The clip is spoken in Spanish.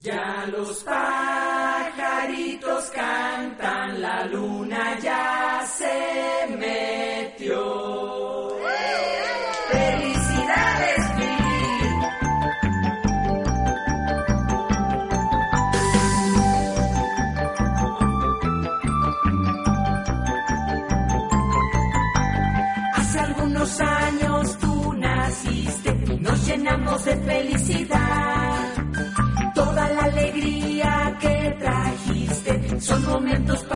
Ya los pajaritos cantan, la luna ya se metió. ¡Felicidades, Pili! Hace algunos años tú naciste, nos llenamos de felicidad. Toda la alegría que trajiste son momentos